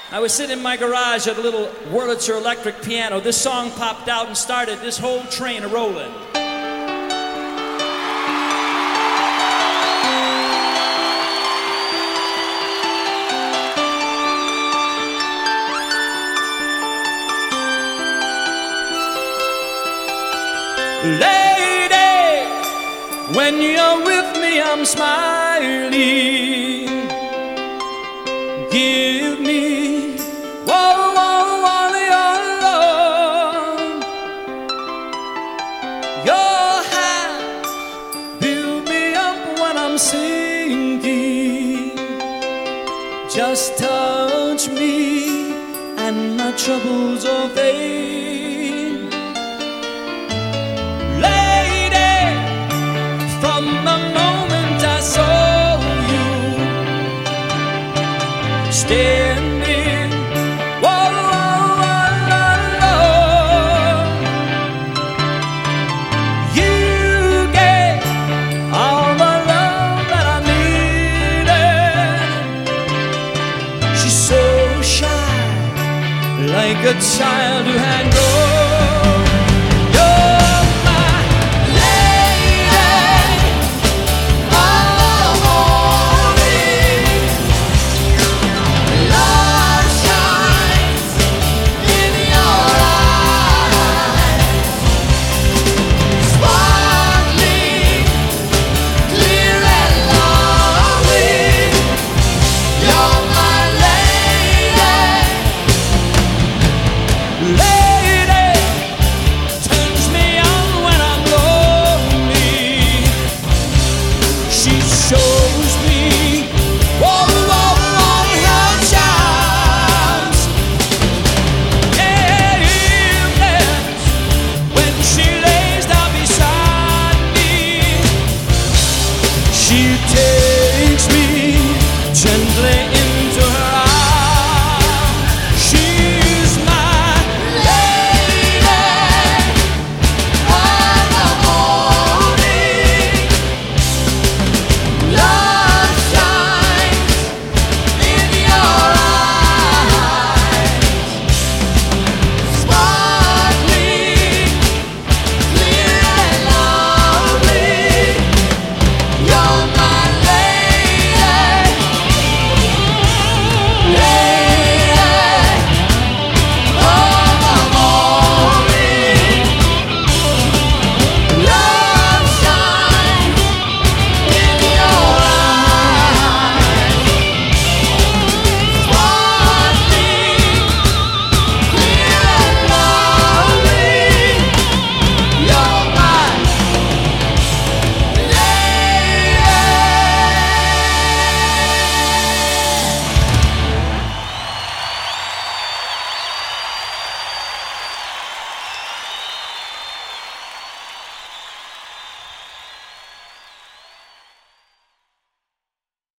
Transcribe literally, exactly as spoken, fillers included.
I was sitting in my garage at a little Wurlitzer electric piano. This song popped out and started this whole train a-rolling. Lady, when you're with me, I'm smiling. Give me whoa, whoa, whoa, your love. Your hands build me up when I'm sinking. Just touch me and my troubles are fade. From the moment I saw you standing, whoa, whoa, whoa, whoa, you gave all the love that I needed. She's so shy, like a child who had no